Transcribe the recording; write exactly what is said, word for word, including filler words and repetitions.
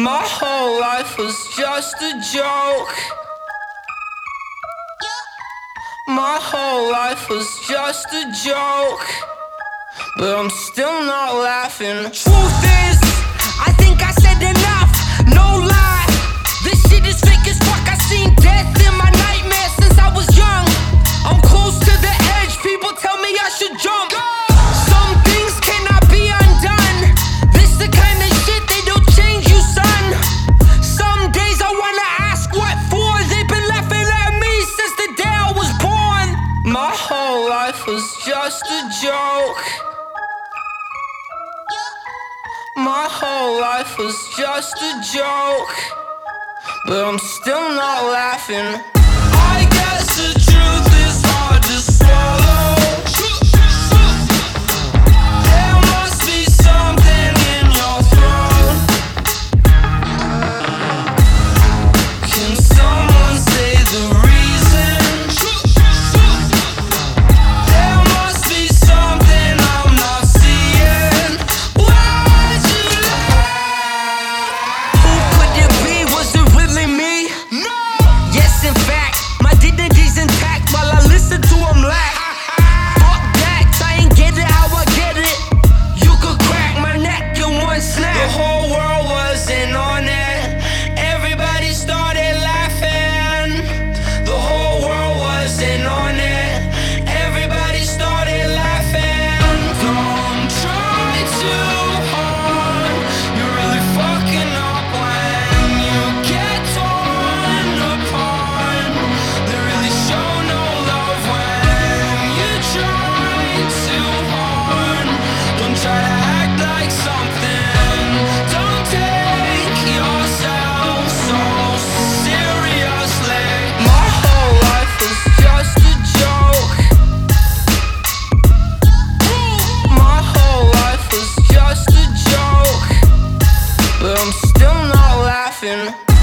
My whole life was just a joke. My whole life was just a joke, but I'm still not laughing. Truth is, I think I said enough, no lie. This shit is fake as fuck. I seen death in my nightmares since I was young. I'm close to the edge, people tell me I should jump. Some things cannot be undone. This the kind of shit they don't change you, son. Some days I wanna ask what for. They've been laughing at me since the day I was born. My whole life was just a joke. My whole life was just a joke, but I'm still not laughing. I guess the truth is hard to swallow. There must be something in your throat. Can someone say the reason? There must be something I'm not seeing. Why'd you lie? Who could it be? Was it really me? No. Yes, in fact, my dignity's intact while I listen to him laugh. Fuck that, try and get it how I get it. You could crack my neck in one snap. The whole world wasn't on it. Everybody started laughing. The whole world wasn't on it. Everybody started laughing. Don't try too hard. You're really fucking up when you get torn apart. They really show no love when you try too hard. Don't try to act like something. Don't take yourself so seriously. My whole life was just a joke. My whole life was just a joke, but I'm still not laughing.